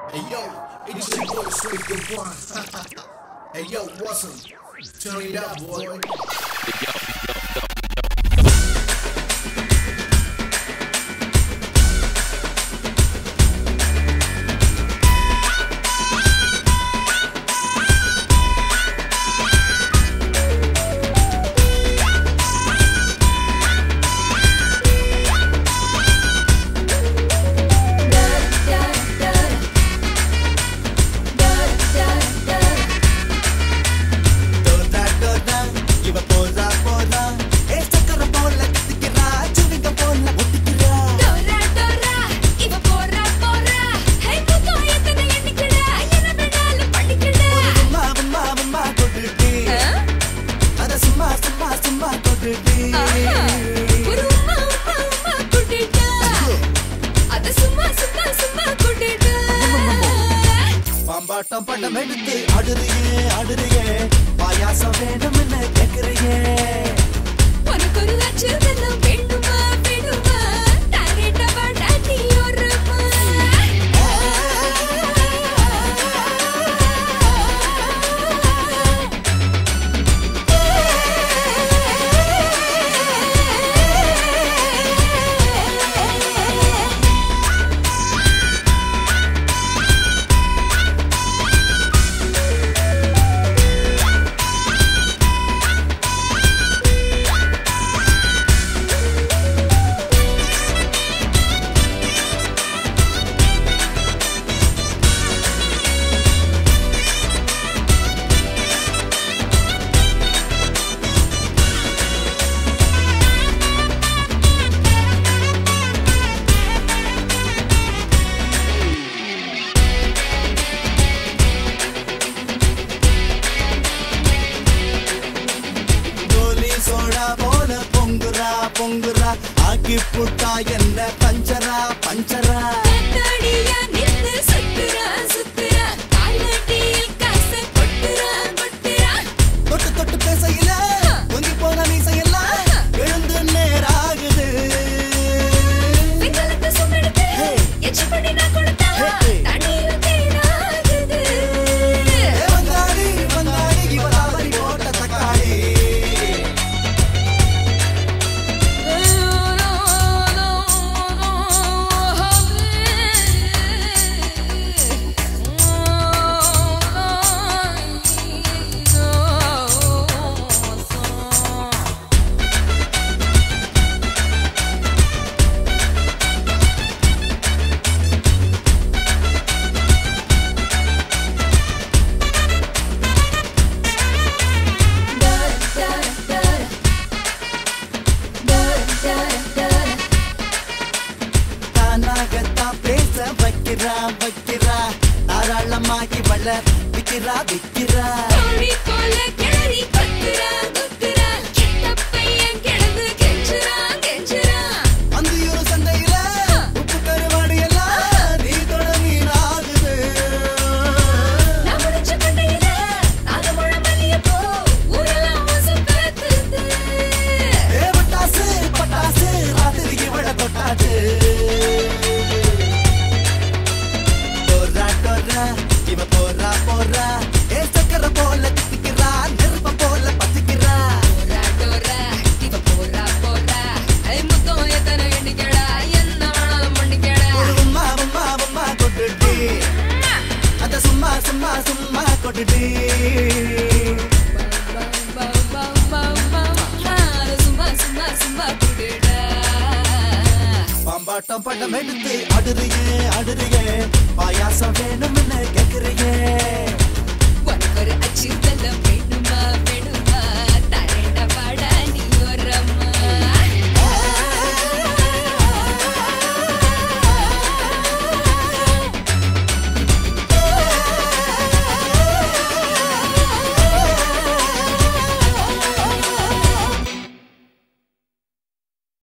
Hey yo, it's your boy Straight the One. Hey yo, what's up? Turn it up, boy. பாட்டம் படம் எடுத்து அடுறியே பாயாசம் வேணும் என்ன கேக்குறியே உனக்கு ஒரு லட்சம் வேண்டுமா வேண்டுமா டாரேட்டா பாடாட்டி ஒருமா பொங்குரா ஆக்கி புட்டா என்ன பஞ்சரா தடியா நின்னு சுத்துறா காலடியில் காசை கொட்டுறா தொட்டு பேசையில பொங்கி போன மீசையெல்லாம் எழுந்து நேராகுது விக்கலத்தை சுமெடுத்து எச்சி பண்ணி நான் கொடுத்தா தண்ணியில் தேனாகுது வந்தாடி இவதாவரி போட்ட தக்காளி வைக்கிறா தாராளமாகி வளர் விக்கிறா கோழி போல கிளறி கொத்துறா சின்ன பையன் கிடந்து கெஞ்சுறா அந்த ஒரு சந்தையில உப்பு கருவாடு எல்லாம் நீ தொட மீனாகுது நான் முடிச்ச பண்டையில நாலு முழம் மல்லிகைப்பூ ஊரெல்லாம் வாசம் பரத்துது பட்டாசு ராத்திரிக்கு விட தொட்டாது இவ போறா ஏ சக்கர போல தித்திக்கிறா நெருப்ப போல பத்திக்கிறா இவ போறா ஐ முத்தம் எத்தனை எண்ணிக்கடா என்ன வேணாலும் பண்ணிக்கடா உம்மா கொட்டுடி அத சும்மா கொட்டுடி சும்மா குடுடா பாம்பாட்டம் படம் எடுத்து அடுறியே பாயாசம் வேணும் என்ன கேக்குறியே